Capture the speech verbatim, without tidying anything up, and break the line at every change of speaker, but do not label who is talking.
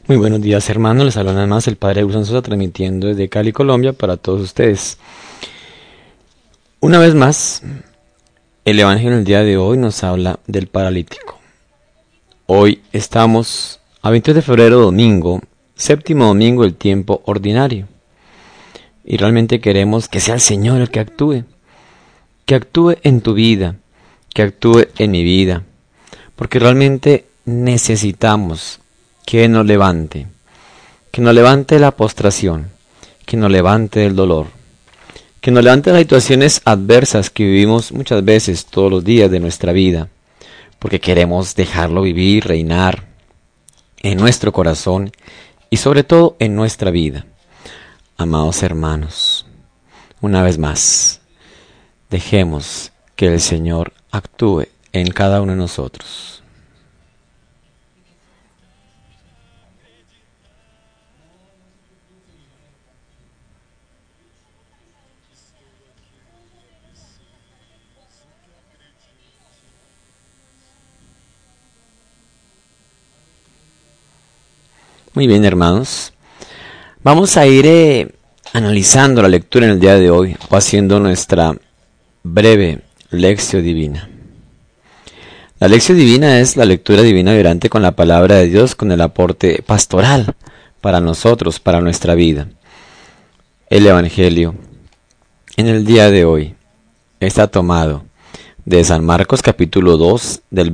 Muy buenos días, hermanos. Les habla nada más el Padre Wilson Sosa, transmitiendo desde Cali, Colombia, para todos ustedes. Una vez más, el Evangelio del día de hoy nos habla del paralítico. Hoy estamos a veintidós de febrero, domingo, séptimo domingo del tiempo ordinario. Y realmente queremos que sea el Señor el que actúe. Que actúe en tu vida, que actúe en mi vida. Porque realmente necesitamos que nos levante, que nos levante la postración, que nos levante del dolor, que nos levante las situaciones adversas que vivimos muchas veces todos los días de nuestra vida, porque queremos dejarlo vivir, reinar en nuestro corazón y sobre todo en nuestra vida. Amados hermanos, una vez más, dejemos que el Señor actúe en cada uno de nosotros. Muy bien, hermanos. Vamos a ir eh, analizando la lectura en el día de hoy o haciendo nuestra breve lección divina. La lección divina es la lectura divina vibrante con la palabra de Dios, con el aporte pastoral para nosotros, para nuestra vida. El Evangelio en el día de hoy está tomado de San Marcos capítulo dos del